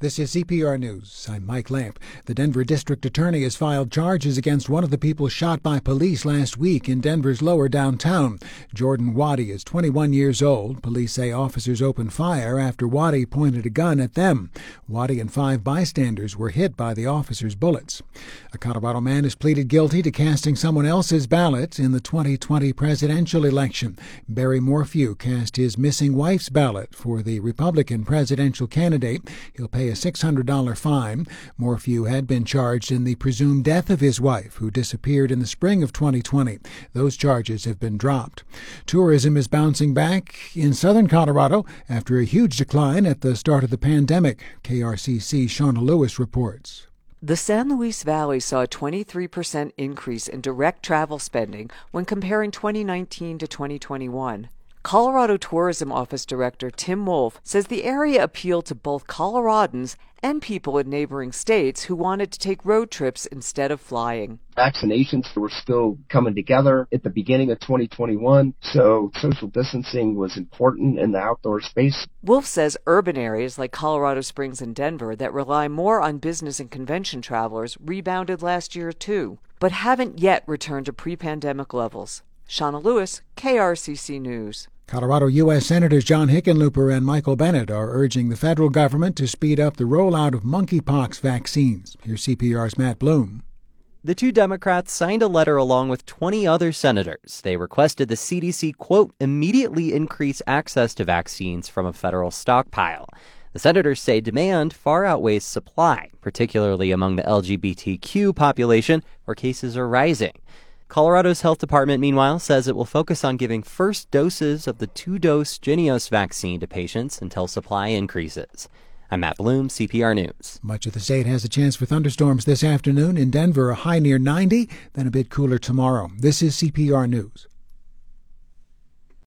This is CPR News. I'm Mike Lamp. The Denver District Attorney has filed charges against one of the people shot by police last week in Denver's lower downtown. Jordan Waddy is 21 years old. Police say officers opened fire after Waddy pointed a gun at them. Waddy and 5 bystanders were hit by the officers' bullets. A Colorado man has pleaded guilty to casting someone else's ballot in the 2020 presidential election. Barry Morphew cast his missing wife's ballot for the Republican presidential candidate. He'll pay a $600 fine. Morphew had been charged in the presumed death of his wife, who disappeared in the spring of 2020. Those charges have been dropped. Tourism is bouncing back in southern Colorado after a huge decline at the start of the pandemic. KRCC Shauna Lewis reports. The San Luis Valley saw a 23% increase in direct travel spending when comparing 2019 to 2021. Colorado Tourism Office Director Tim Wolf says the area appealed to both Coloradans and people in neighboring states who wanted to take road trips instead of flying. Vaccinations were still coming together at the beginning of 2021, so social distancing was important in the outdoor space. Wolf says urban areas like Colorado Springs and Denver that rely more on business and convention travelers rebounded last year too, but haven't yet returned to pre-pandemic levels. Shauna Lewis, KRCC News. Colorado U.S. Senators John Hickenlooper and Michael Bennet are urging the federal government to speed up the rollout of monkeypox vaccines. Here's CPR's Matt Bloom. The two Democrats signed a letter along with 20 other senators. They requested the CDC, quote, immediately increase access to vaccines from a federal stockpile. The senators say demand far outweighs supply, particularly among the LGBTQ population, where cases are rising. Colorado's health department, meanwhile, says it will focus on giving first doses of the 2-dose Jynneos vaccine to patients until supply increases. I'm Matt Bloom, CPR News. Much of the state has a chance for thunderstorms this afternoon. In Denver, a high near 90, then a bit cooler tomorrow. This is CPR News.